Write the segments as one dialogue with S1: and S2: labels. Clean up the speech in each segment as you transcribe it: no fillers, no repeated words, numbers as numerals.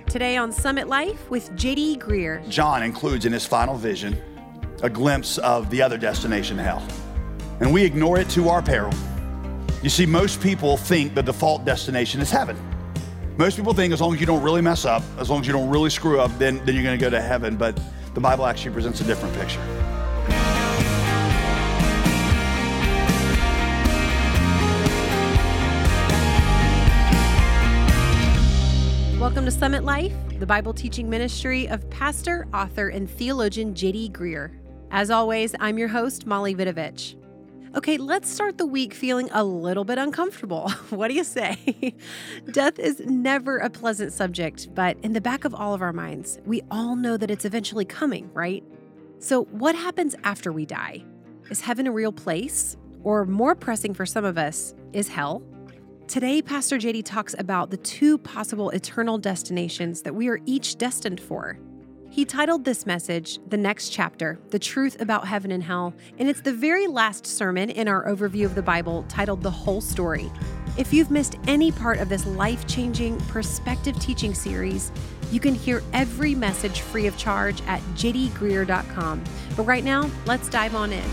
S1: Today on Summit Life with J.D. Greear.
S2: John includes in his final vision a glimpse of the other destination, hell. And we ignore it to our peril. You see, most people think the default destination is heaven. Most people think as long as you don't really mess up, as long as you don't really screw up, then you're going to go to heaven. But the Bible actually presents a different picture.
S1: Welcome to Summit Life, the Bible teaching ministry of pastor, author, and theologian J.D. Greear. As always, I'm your host, Molly Vidovich. Okay, let's start the week feeling a little bit uncomfortable. What do you say? Death is never a pleasant subject, but in the back of all of our minds, we all know that it's eventually coming, right? So what happens after we die? Is heaven a real place? Or more pressing for some of us, is hell? Today, Pastor JD talks about the two possible eternal destinations that we are each destined for. He titled this message, The Next Chapter, The Truth About Heaven and Hell, and it's the very last sermon in our overview of the Bible titled The Whole Story. If you've missed any part of this life-changing perspective teaching series, you can hear every message free of charge at jdgreear.com. But right now, let's dive on in.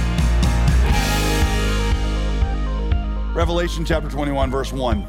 S2: Revelation chapter 21, verse 1.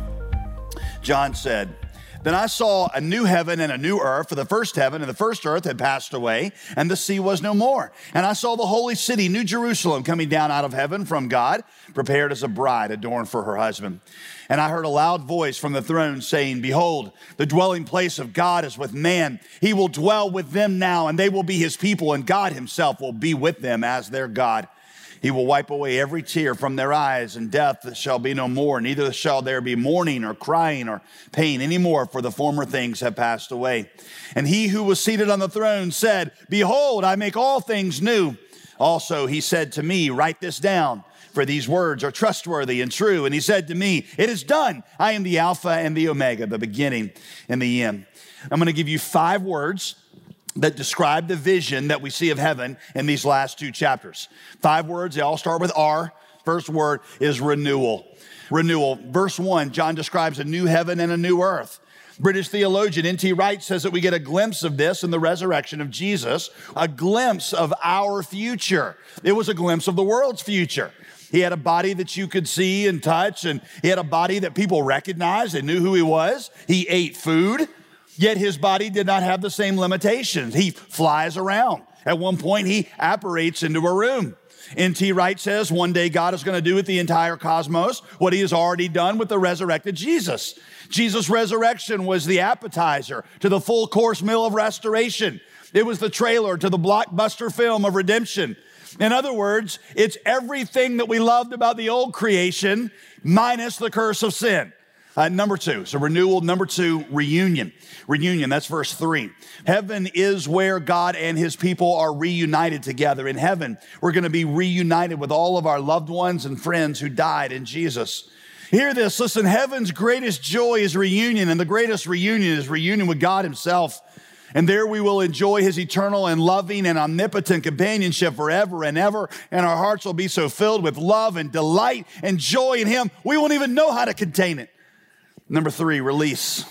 S2: John said, "Then I saw a new heaven and a new earth, for the first heaven and the first earth had passed away, and the sea was no more. And I saw the holy city, New Jerusalem, coming down out of heaven from God, prepared as a bride adorned for her husband. And I heard a loud voice from the throne saying, 'Behold, the dwelling place of God is with man. He will dwell with them now, and they will be his people, and God himself will be with them as their God. He will wipe away every tear from their eyes, and death shall be no more. Neither shall there be mourning or crying or pain anymore, for the former things have passed away.' And he who was seated on the throne said, 'Behold, I make all things new.' Also he said to me, 'Write this down, for these words are trustworthy and true.' And he said to me, 'It is done. I am the Alpha and the Omega, the beginning and the end.'" I'm going to give you 5 words that describe the vision that we see of heaven in these last 2 chapters. 5 words, they all start with R. First word is renewal. Renewal. Verse 1, John describes a new heaven and a new earth. British theologian N.T. Wright says that we get a glimpse of this in the resurrection of Jesus, a glimpse of our future. It was a glimpse of the world's future. He had a body that you could see and touch, and he had a body that people recognized and knew who he was. He ate food. Yet his body did not have the same limitations. He flies around. At one point, he apparates into a room. N.T. Wright says one day God is going to do with the entire cosmos what he has already done with the resurrected Jesus. Jesus' resurrection was the appetizer to the full course meal of restoration. It was the trailer to the blockbuster film of redemption. In other words, it's everything that we loved about the old creation minus the curse of sin. Number 2, so renewal. Number 2, reunion. Reunion, that's verse 3. Heaven is where God and his people are reunited together. In heaven, we're going to be reunited with all of our loved ones and friends who died in Jesus. Hear this, listen, heaven's greatest joy is reunion, and the greatest reunion is reunion with God himself. And there we will enjoy his eternal and loving and omnipotent companionship forever and ever. And our hearts will be so filled with love and delight and joy in him, we won't even know how to contain it. Number 3, release.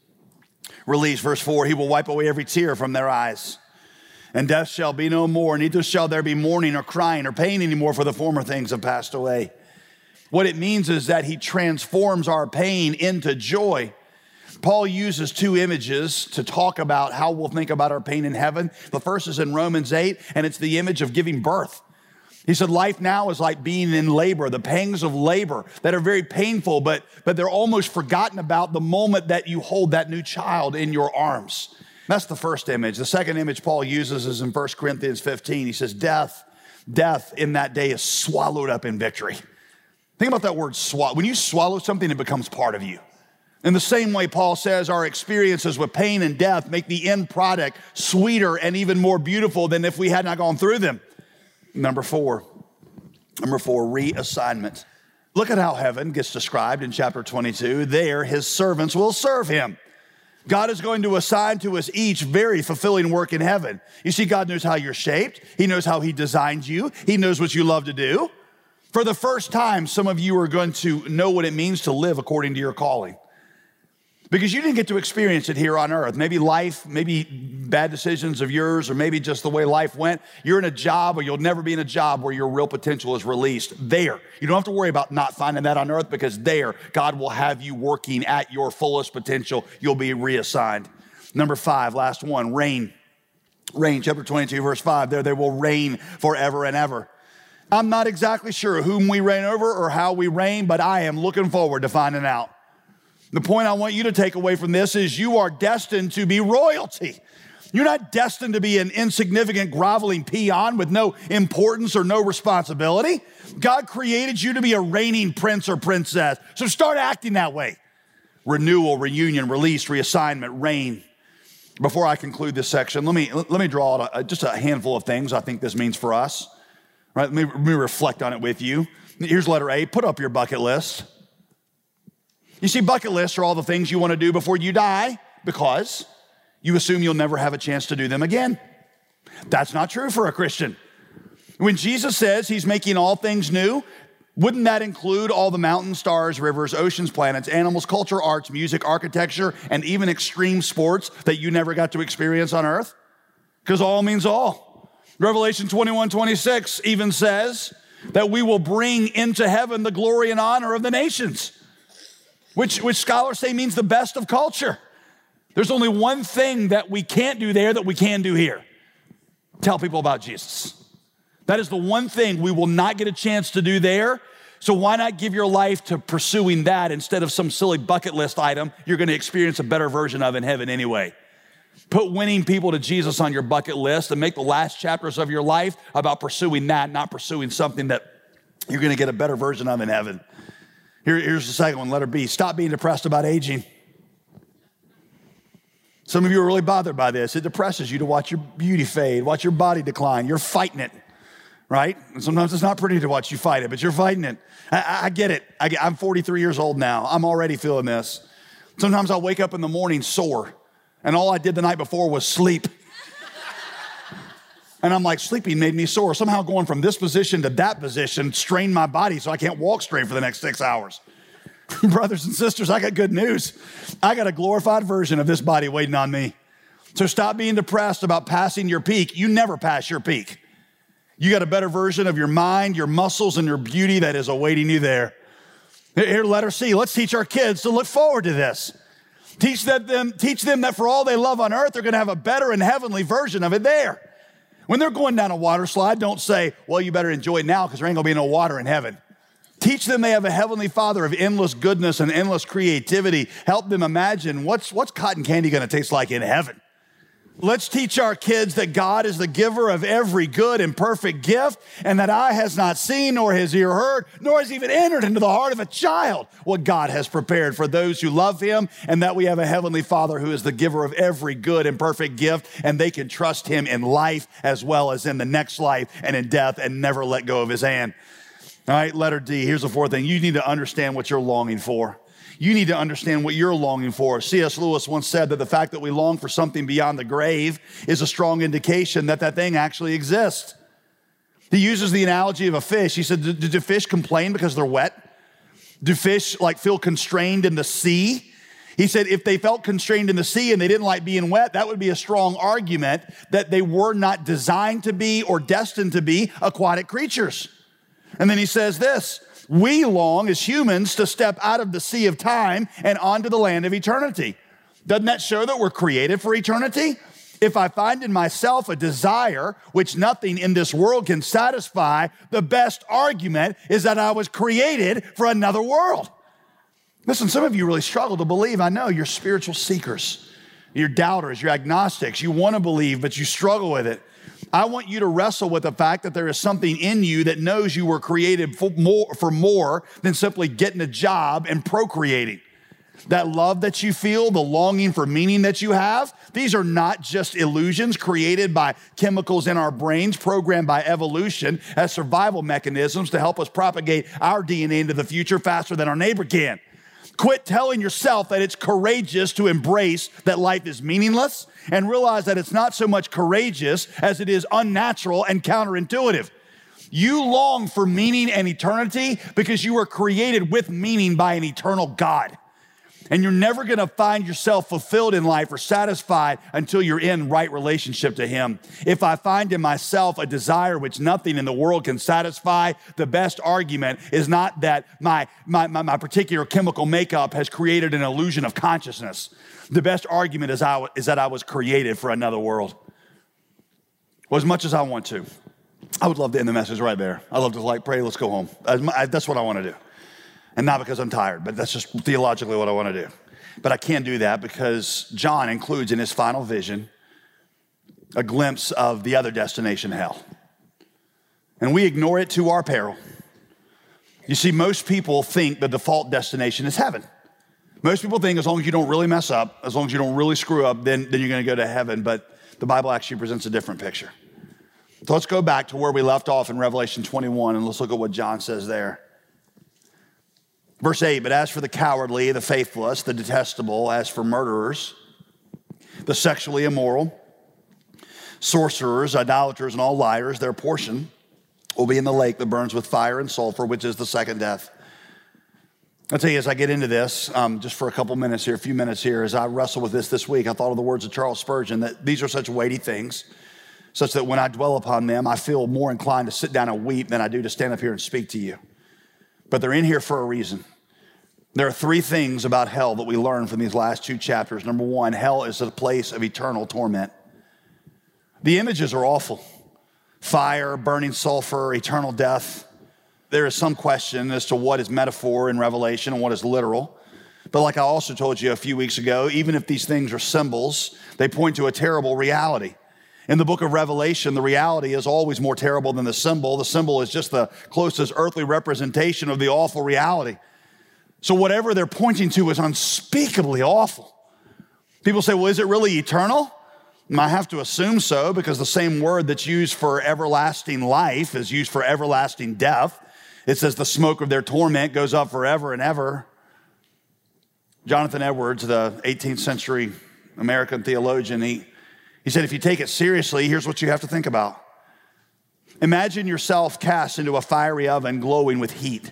S2: Release, verse 4, he will wipe away every tear from their eyes. And death shall be no more, neither shall there be mourning or crying or pain anymore, for the former things have passed away. What it means is that he transforms our pain into joy. Paul uses 2 images to talk about how we'll think about our pain in heaven. The first is in Romans 8, and it's the image of giving birth. He said, life now is like being in labor, the pangs of labor that are very painful, but they're almost forgotten about the moment that you hold that new child in your arms. That's the first image. The second image Paul uses is in 1 Corinthians 15. He says, death in that day is swallowed up in victory. Think about that word swallow. When you swallow something, it becomes part of you. In the same way, Paul says our experiences with pain and death make the end product sweeter and even more beautiful than if we had not gone through them. Number 4, reassignment. Look at how heaven gets described in chapter 22. There, his servants will serve him. God is going to assign to us each very fulfilling work in heaven. You see, God knows how you're shaped. He knows how he designed you. He knows what you love to do. For the first time, some of you are going to know what it means to live according to your calling. Because you didn't get to experience it here on earth. Maybe life, maybe bad decisions of yours, or maybe just the way life went. You're in a job, or you'll never be in a job where your real potential is released. There. You don't have to worry about not finding that on earth, because there, God will have you working at your fullest potential. You'll be reassigned. Number 5, last one, reign. Reign, chapter 22, verse 5. There they will reign forever and ever. I'm not exactly sure whom we reign over or how we reign, but I am looking forward to finding out. The point I want you to take away from this is you are destined to be royalty. You're not destined to be an insignificant, groveling peon with no importance or no responsibility. God created you to be a reigning prince or princess. So start acting that way. Renewal, reunion, release, reassignment, reign. Before I conclude this section, let me draw out just a handful of things I think this means for us. Right? Let me reflect on it with you. Here's letter A. Put up your bucket list. You see, bucket lists are all the things you want to do before you die because you assume you'll never have a chance to do them again. That's not true for a Christian. When Jesus says he's making all things new, wouldn't that include all the mountains, stars, rivers, oceans, planets, animals, culture, arts, music, architecture, and even extreme sports that you never got to experience on earth? Because all means all. Revelation 21:26 even says that we will bring into heaven the glory and honor of the nations, which scholars say means the best of culture. There's only one thing that we can't do there that we can do here. Tell people about Jesus. That is the one thing we will not get a chance to do there. So why not give your life to pursuing that instead of some silly bucket list item you're going to experience a better version of in heaven anyway? Put winning people to Jesus on your bucket list and make the last chapters of your life about pursuing that, not pursuing something that you're going to get a better version of in heaven. Here's the second one, letter B. Stop being depressed about aging. Some of you are really bothered by this. It depresses you to watch your beauty fade, watch your body decline. You're fighting it, right? And sometimes it's not pretty to watch you fight it, but you're fighting it. I get it. I'm 43 years old now. I'm already feeling this. Sometimes I'll wake up in the morning sore, and all I did the night before was sleep. And I'm like, sleeping made me sore. Somehow going from this position to that position strained my body so I can't walk straight for the next 6 hours. Brothers and sisters, I got good news. I got a glorified version of this body waiting on me. So stop being depressed about passing your peak. You never pass your peak. You got a better version of your mind, your muscles, and your beauty that is awaiting you there. Here, letter C. Let's teach our kids to look forward to this. Teach them that for all they love on earth, they're going to have a better and heavenly version of it there. When they're going down a water slide, don't say, well, you better enjoy it now because there ain't going to be no water in heaven. Teach them they have a heavenly Father of endless goodness and endless creativity. Help them imagine what's cotton candy going to taste like in heaven. Let's teach our kids that God is the giver of every good and perfect gift, and that eye has not seen, nor has ear heard, nor has even entered into the heart of a child what God has prepared for those who love him, and that we have a heavenly Father who is the giver of every good and perfect gift, and they can trust him in life as well as in the next life and in death and never let go of his hand. All right, letter D. Here's the fourth thing. You need to understand what you're longing for. You need to understand what you're longing for. C.S. Lewis once said that the fact that we long for something beyond the grave is a strong indication that that thing actually exists. He uses the analogy of a fish. He said, do fish complain because they're wet? Do fish feel constrained in the sea? He said if they felt constrained in the sea and they didn't like being wet, that would be a strong argument that they were not designed to be or destined to be aquatic creatures. And then he says this, we long as humans to step out of the sea of time and onto the land of eternity. Doesn't that show that we're created for eternity? If I find in myself a desire which nothing in this world can satisfy, the best argument is that I was created for another world. Listen, some of you really struggle to believe. I know you're spiritual seekers, you're doubters, you're agnostics. You want to believe, but you struggle with it. I want you to wrestle with the fact that there is something in you that knows you were created for more than simply getting a job and procreating. That love that you feel, the longing for meaning that you have, these are not just illusions created by chemicals in our brains, programmed by evolution as survival mechanisms to help us propagate our DNA into the future faster than our neighbor can. Quit telling yourself that it's courageous to embrace that life is meaningless and realize that it's not so much courageous as it is unnatural and counterintuitive. You long for meaning and eternity because you were created with meaning by an eternal God. And you're never gonna find yourself fulfilled in life or satisfied until you're in right relationship to him. If I find in myself a desire which nothing in the world can satisfy, the best argument is not that my particular chemical makeup has created an illusion of consciousness. The best argument is that I was created for another world. Well, as much as I want to, I would love to end the message right there. I love to pray, let's go home. That's what I wanna do. And not because I'm tired, but that's just theologically what I want to do. But I can't do that because John includes in his final vision a glimpse of the other destination, hell. And we ignore it to our peril. You see, most people think the default destination is heaven. Most people think as long as you don't really mess up, as long as you don't really screw up, then you're going to go to heaven. But the Bible actually presents a different picture. So let's go back to where we left off in Revelation 21, and let's look at what John says there. Verse 8, but as for the cowardly, the faithless, the detestable, as for murderers, the sexually immoral, sorcerers, idolaters, and all liars, their portion will be in the lake that burns with fire and sulfur, which is the second death. I'll tell you, as I get into this, just for a few minutes here, as I wrestle with this week, I thought of the words of Charles Spurgeon, that these are such weighty things, such that when I dwell upon them, I feel more inclined to sit down and weep than I do to stand up here and speak to you. But they're in here for a reason. There are three things about hell that we learn from these last two chapters. Number one, hell is a place of eternal torment. The images are awful. Fire, burning sulfur, eternal death. There is some question as to what is metaphor in Revelation and what is literal. But like I also told you a few weeks ago, even if these things are symbols, they point to a terrible reality. In the book of Revelation, the reality is always more terrible than the symbol. The symbol is just the closest earthly representation of the awful reality. So whatever they're pointing to is unspeakably awful. People say, well, is it really eternal? And I have to assume so, because the same word that's used for everlasting life is used for everlasting death. It says the smoke of their torment goes up forever and ever. Jonathan Edwards, the 18th century American theologian, he said, if you take it seriously, here's what you have to think about. Imagine yourself cast into a fiery oven glowing with heat.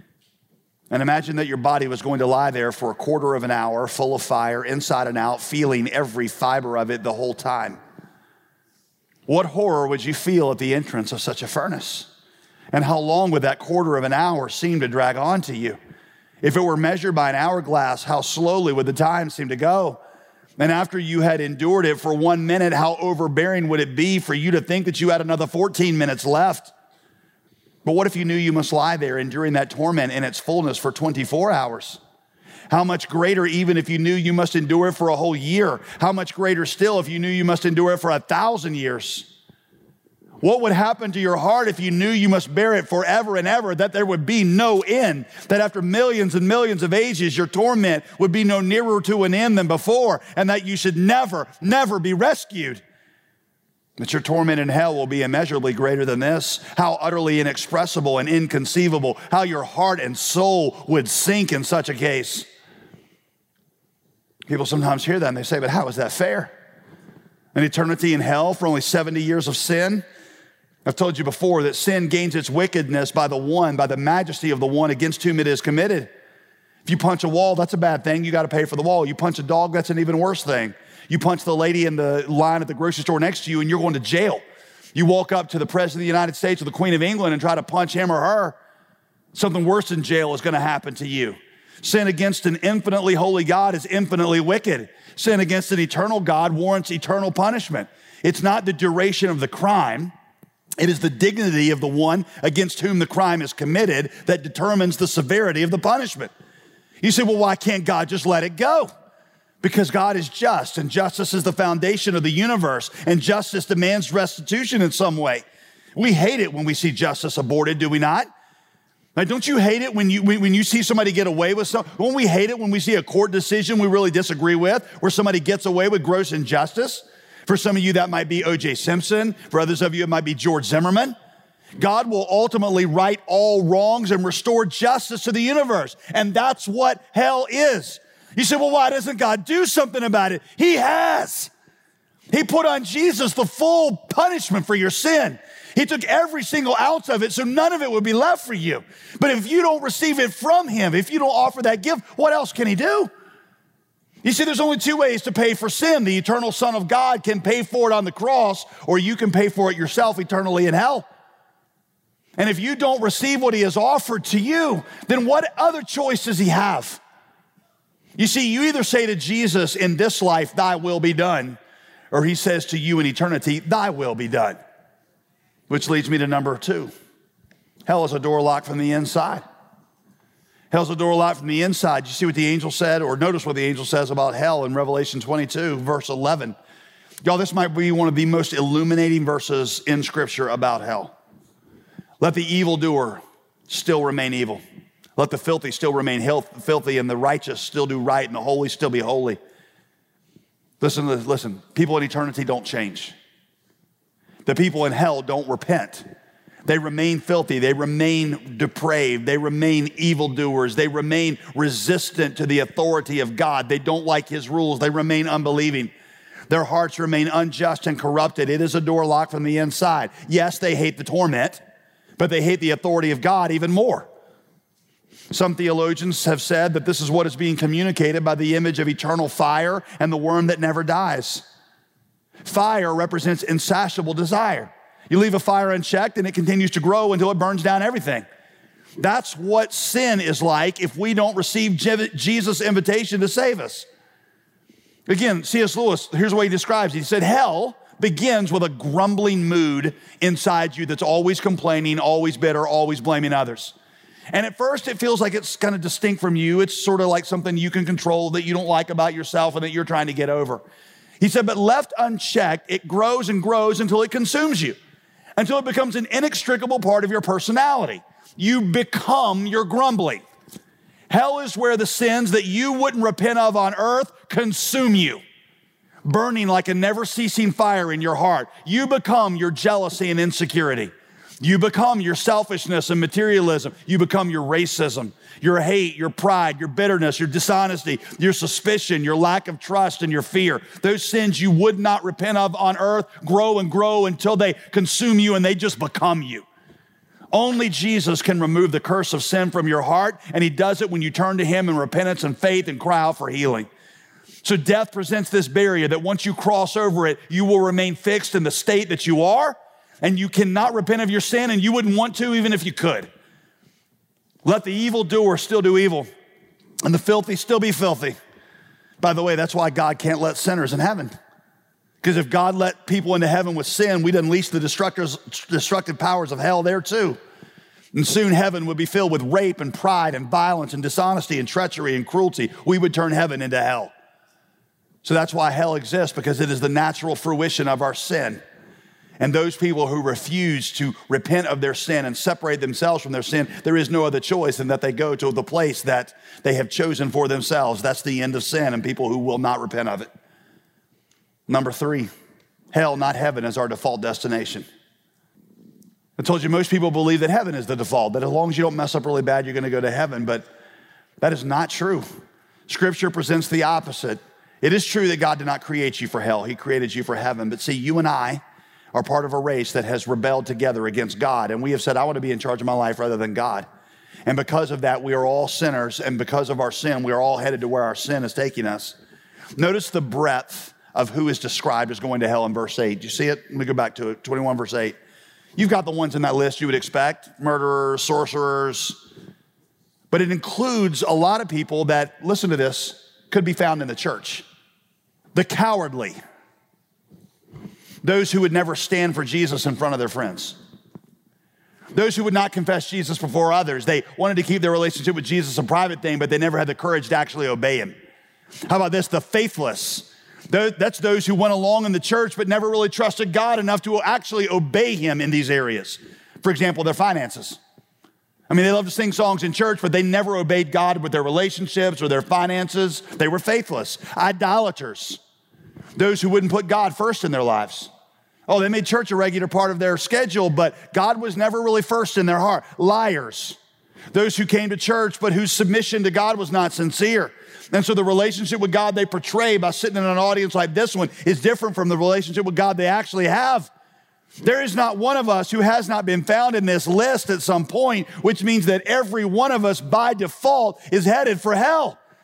S2: And imagine that your body was going to lie there for a quarter of an hour, full of fire, inside and out, feeling every fiber of it the whole time. What horror would you feel at the entrance of such a furnace? And how long would that quarter of an hour seem to drag on to you? If it were measured by an hourglass, how slowly would the time seem to go? And after you had endured it for 1 minute, how overbearing would it be for you to think that you had another 14 minutes left? But what if you knew you must lie there enduring that torment in its fullness for 24 hours? How much greater even if you knew you must endure it for a whole year? How much greater still if you knew you must endure it for 1,000 years? What would happen to your heart if you knew you must bear it forever and ever, that there would be no end, that after millions and millions of ages, your torment would be no nearer to an end than before, and that you should never, never be rescued? But your torment in hell will be immeasurably greater than this. How utterly inexpressible and inconceivable, how your heart and soul would sink in such a case. People sometimes hear that and they say, but how is that fair? An eternity in hell for only 70 years of sin? I've told you before that sin gains its wickedness by the majesty of the one against whom it is committed. If you punch a wall, that's a bad thing. You got to pay for the wall. You punch a dog, that's an even worse thing. You punch the lady in the line at the grocery store next to you and you're going to jail. You walk up to the President of the United States or the Queen of England and try to punch him or her. Something worse than jail is going to happen to you. Sin against an infinitely holy God is infinitely wicked. Sin against an eternal God warrants eternal punishment. It's not the duration of the crime. It is the dignity of the one against whom the crime is committed that determines the severity of the punishment. You say, well, why can't God just let it go? Because God is just, and justice is the foundation of the universe, and justice demands restitution in some way. We hate it when we see justice aborted, do we not? Now, don't you hate it when you see somebody get away with something? Don't we hate it when we see a court decision we really disagree with, where somebody gets away with gross injustice? For some of you, that might be O.J. Simpson. For others of you, it might be George Zimmerman. God will ultimately right all wrongs and restore justice to the universe. And that's what hell is. You say, well, why doesn't God do something about it? He has. He put on Jesus the full punishment for your sin. He took every single ounce of it, so none of it would be left for you. But if you don't receive it from him, if you don't offer that gift, what else can he do? You see, there's only two ways to pay for sin. The eternal Son of God can pay for it on the cross, or you can pay for it yourself eternally in hell. And if you don't receive what he has offered to you, then what other choice does he have? You see, you either say to Jesus in this life, thy will be done, or he says to you in eternity, thy will be done. Which leads me to number 2. Hell is a door locked from the inside. Hell's a door locked from the inside. You see what the angel said, or notice what the angel says about hell in Revelation 22, verse 11. Y'all, this might be one of the most illuminating verses in Scripture about hell. Let the evildoer still remain evil. Let the filthy still remain filthy, and the righteous still do right, and the holy still be holy. Listen, people in eternity don't change. The people in hell don't repent. They remain filthy, they remain depraved, they remain evildoers, they remain resistant to the authority of God. They don't like his rules, they remain unbelieving. Their hearts remain unjust and corrupted. It is a door locked from the inside. Yes, they hate the torment, but they hate the authority of God even more. Some theologians have said that this is what is being communicated by the image of eternal fire and the worm that never dies. Fire represents insatiable desire. You leave a fire unchecked and it continues to grow until it burns down everything. That's what sin is like if we don't receive Jesus' invitation to save us. Again, C.S. Lewis, here's what he describes. He said, hell begins with a grumbling mood inside you that's always complaining, always bitter, always blaming others. And at first it feels like it's kind of distinct from you. It's sort of like something you can control that you don't like about yourself and that you're trying to get over. He said, but left unchecked, it grows and grows until it consumes you, until it becomes an inextricable part of your personality. You become your grumbling. Hell is where the sins that you wouldn't repent of on earth consume you, burning like a never-ceasing fire in your heart. You become your jealousy and insecurity. You become your selfishness and materialism. You become your racism, your hate, your pride, your bitterness, your dishonesty, your suspicion, your lack of trust, and your fear. Those sins you would not repent of on earth grow and grow until they consume you and they just become you. Only Jesus can remove the curse of sin from your heart, and he does it when you turn to him in repentance and faith and cry out for healing. So death presents this barrier that once you cross over it, you will remain fixed in the state that you are, and you cannot repent of your sin, and you wouldn't want to even if you could. Let the evildoer still do evil, and the filthy still be filthy. By the way, that's why God can't let sinners in heaven. Because if God let people into heaven with sin, we'd unleash the destructive powers of hell there too. And soon heaven would be filled with rape and pride and violence and dishonesty and treachery and cruelty. We would turn heaven into hell. So that's why hell exists, because it is the natural fruition of our sin. And those people who refuse to repent of their sin and separate themselves from their sin, there is no other choice than that they go to the place that they have chosen for themselves. That's the end of sin and people who will not repent of it. Number 3, hell, not heaven, is our default destination. I told you most people believe that heaven is the default, that as long as you don't mess up really bad, you're going to go to heaven, but that is not true. Scripture presents the opposite. It is true that God did not create you for hell. He created you for heaven. But see, you and I are part of a race that has rebelled together against God, and we have said, I want to be in charge of my life rather than God. And because of that, we are all sinners, and because of our sin, we are all headed to where our sin is taking us. Notice the breadth of who is described as going to hell in verse 8. Do you see it? Let me go back to it, 21 verse 8. You've got the ones in that list you would expect, murderers, sorcerers, but it includes a lot of people that, listen to this, could be found in the church. The cowardly, those who would never stand for Jesus in front of their friends, those who would not confess Jesus before others. They wanted to keep their relationship with Jesus a private thing, but they never had the courage to actually obey him. How about this? The faithless. That's those who went along in the church but never really trusted God enough to actually obey him in these areas. For example, their finances. I mean, they love to sing songs in church, but they never obeyed God with their relationships or their finances. They were faithless. Idolaters. Those who wouldn't put God first in their lives. Oh, they made church a regular part of their schedule, but God was never really first in their heart. Liars. Those who came to church, but whose submission to God was not sincere. And so the relationship with God they portray by sitting in an audience like this one is different from the relationship with God they actually have. There is not one of us who has not been found in this list at some point, which means that every one of us by default is headed for hell.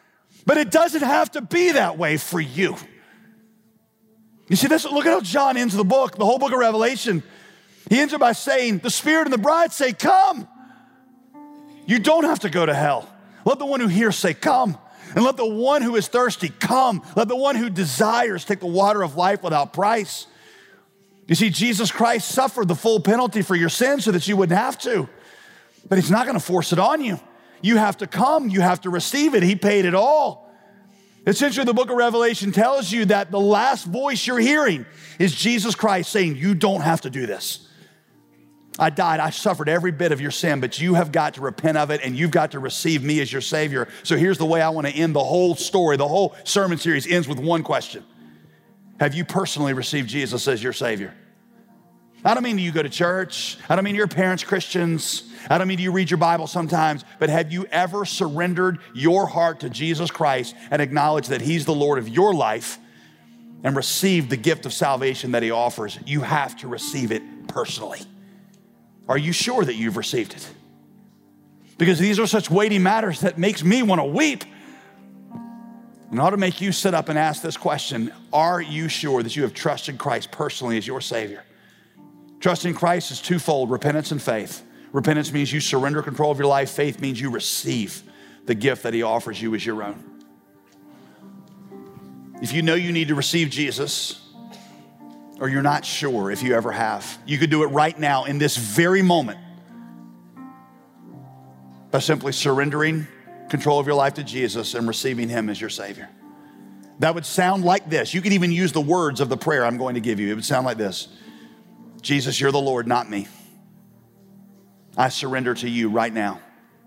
S2: But it doesn't have to be that way for you. You see, look at how John ends the book, the whole book of Revelation. He ends it by saying, the Spirit and the bride say, come. You don't have to go to hell. Let the one who hears say, come. And let the one who is thirsty come. Let the one who desires take the water of life without price. You see, Jesus Christ suffered the full penalty for your sin so that you wouldn't have to. But he's not going to force it on you. You have to come. You have to receive it. He paid it all. Essentially, the book of Revelation tells you that the last voice you're hearing is Jesus Christ saying, you don't have to do this. I died. I suffered every bit of your sin, but you have got to repent of it, and you've got to receive me as your Savior. So here's the way I want to end the whole story. The whole sermon series ends with one question. Have you personally received Jesus as your Savior? I don't mean you go to church. I don't mean your parents Christians. I don't mean you read your Bible sometimes, but have you ever surrendered your heart to Jesus Christ and acknowledged that he's the Lord of your life and received the gift of salvation that he offers? You have to receive it personally. Are you sure that you've received it? Because these are such weighty matters that makes me want to weep. And ought to make you sit up and ask this question. Are you sure that you have trusted Christ personally as your Savior? Trusting Christ is twofold, repentance and faith. Repentance means you surrender control of your life. Faith means you receive the gift that he offers you as your own. If you know you need to receive Jesus, or you're not sure if you ever have, you could do it right now in this very moment by simply surrendering control of your life to Jesus and receiving him as your Savior. That would sound like this. You could even use the words of the prayer I'm going to give you. It would sound like this. Jesus, you're the Lord, not me. I surrender to you right now.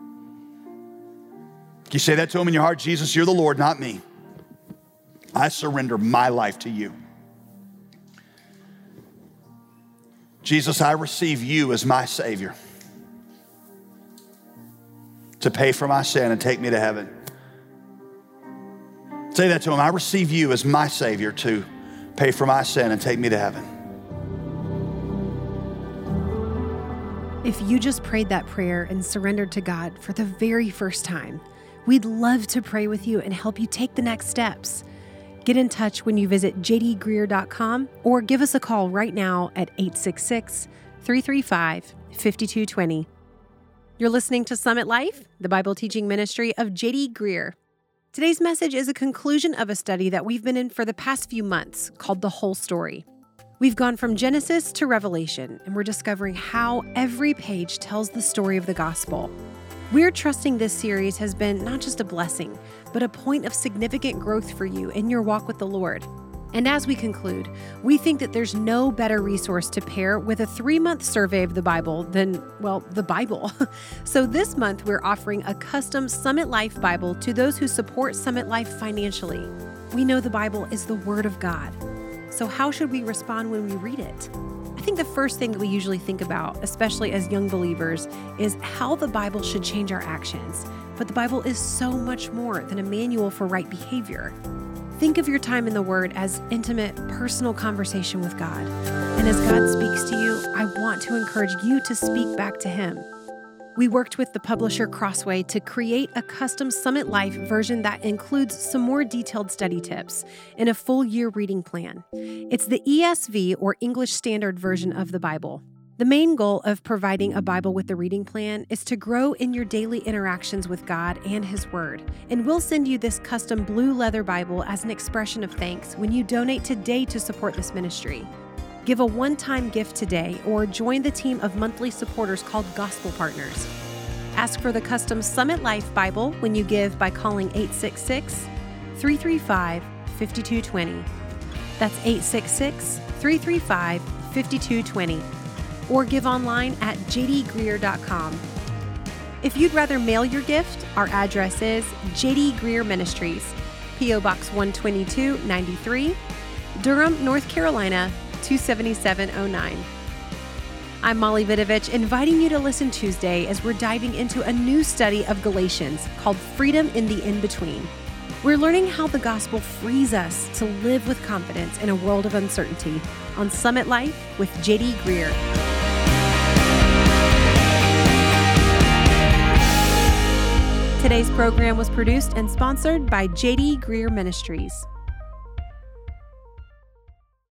S2: Can you say that to him in your heart? Jesus, you're the Lord, not me. I surrender my life to you. Jesus, I receive you as my Savior to pay for my sin and take me to heaven. Say that to him. I receive you as my Savior to pay for my sin and take me to heaven.
S1: If you just prayed that prayer and surrendered to God for the very first time, we'd love to pray with you and help you take the next steps. Get in touch when you visit jdgreer.com or give us a call right now at 866-335-5220. You're listening to Summit Life, the Bible teaching ministry of J.D. Greer. Today's message is a conclusion of a study that we've been in for the past few months called The Whole Story. We've gone from Genesis to Revelation, and we're discovering how every page tells the story of the gospel. We're trusting this series has been not just a blessing, but a point of significant growth for you in your walk with the Lord. And as we conclude, we think that there's no better resource to pair with a 3-month survey of the Bible than, well, the Bible. So this month, we're offering a custom Summit Life Bible to those who support Summit Life financially. We know the Bible is the Word of God. So how should we respond when we read it? I think the first thing that we usually think about, especially as young believers, is how the Bible should change our actions. But the Bible is so much more than a manual for right behavior. Think of your time in the Word as intimate, personal conversation with God. And as God speaks to you, I want to encourage you to speak back to Him. We worked with the publisher Crossway to create a custom Summit Life version that includes some more detailed study tips and a full year reading plan. It's the ESV or English Standard Version of the Bible. The main goal of providing a Bible with the reading plan is to grow in your daily interactions with God and His Word. And we'll send you this custom blue leather Bible as an expression of thanks when you donate today to support this ministry. Give a one-time gift today or join the team of monthly supporters called Gospel Partners. Ask for the custom Summit Life Bible when you give by calling 866-335-5220. That's 866-335-5220. Or give online at jdgreer.com. If you'd rather mail your gift, our address is J.D. Greer Ministries, P.O. Box 12293, Durham, North Carolina, 27709. I'm Molly Vidovich, inviting you to listen Tuesday as we're diving into a new study of Galatians called Freedom in the In-Between. We're learning how the gospel frees us to live with confidence in a world of uncertainty on Summit Life with J.D. Greer. Today's program was produced and sponsored by J.D. Greer Ministries.